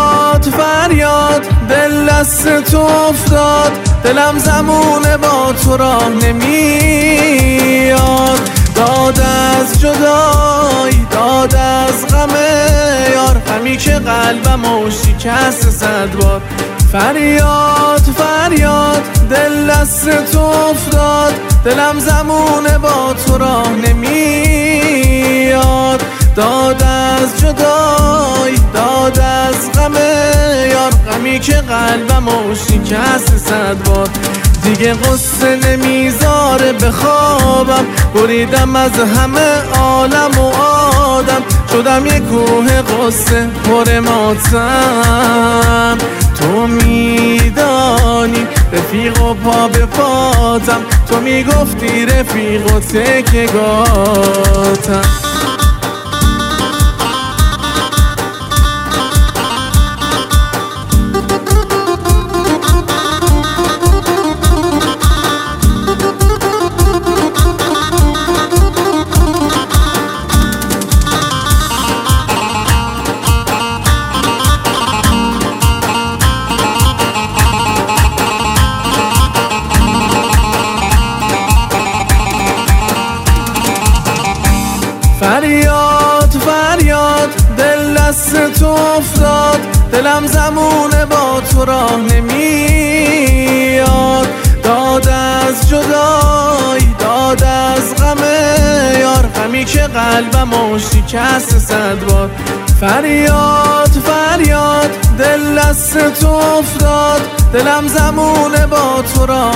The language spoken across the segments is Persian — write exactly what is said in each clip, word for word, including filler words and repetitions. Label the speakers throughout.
Speaker 1: فریاد فریاد دل دست تو افتاد، دلم زمونه با تو راه نمیاد. داد از جدایی، داد از غم یار، غمی که قلبمو شکست صد بار. فریاد فریاد دل دست تو افتاد، دلم زمونه با تو راه نمیاد. داد از جدایی، داد از غم یار، غمی که قلبمو شکست صد بار. دیگه قصه نمیذاره بخوابم، بریدم از همه عالم و آدم، شدم یه کوه قصه پر ماتم. تو میدانی رفیق و پا به پاتم، تو میگفتی رفیق و تکگاتم. فریاد فریاد دل دست تو افتاد، دلم زمونه با تو راه نمیاد. داد از جدایی، داد از غم یار، غمی که قلبمو شکست صد بار. فریاد فریاد دل دست تو افتاد، دلم زمونه با تو راه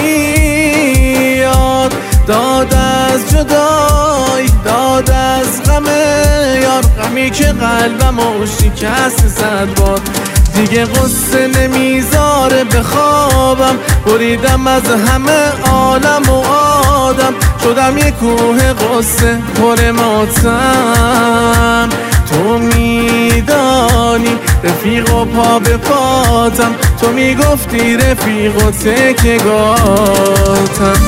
Speaker 1: نمیاد. داد از جدایی، داد از غم یار، غمی که قلبمو شکست صد بار. دیگه قصه نمیذاره بخوابم، بریدم از همه عالم و آدم، شدم یه کوه قصه پر ماتم. تو میدانی رفیق و پا به پاتم، تو میگفتی رفیق و تکگاتم.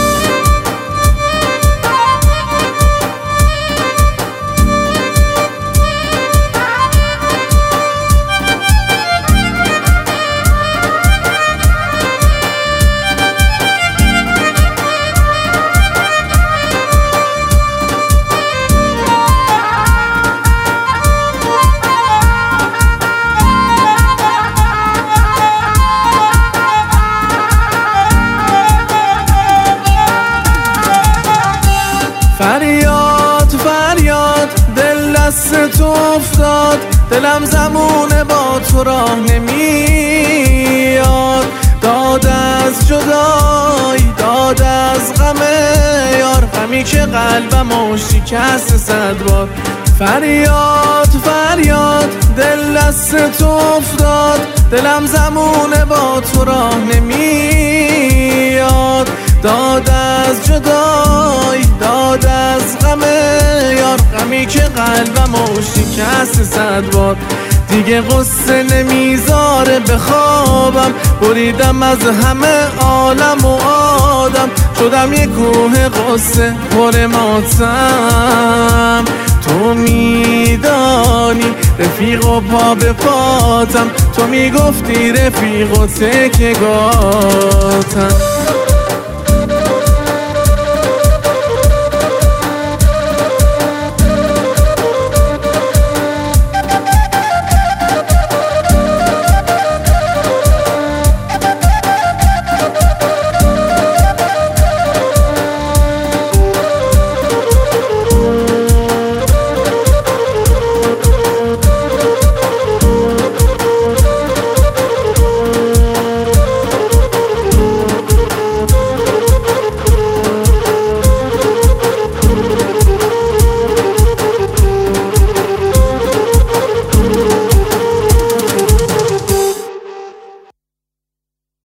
Speaker 1: فریاد فریاد دل دست تو افتاد، دلم زمونه با تو راه نمیاد. داد از جدایی، داد از غم یار، غمی که قلبمو شکست صد بار. فریاد فریاد دل دست تو افتاد، دلم زمونه با تو راه نمیاد. داد از جدایی، داد از غم یار، غمی که قلبمو شکست صد بار. دیگه قصه نمیذاره بخوابم، بریدم از همه عالم و آدم، شدم یه کوه قصه پر ماتم. تو میدانی رفیق و پا به پاتم، تو میگفتی رفیق و تکگاتم.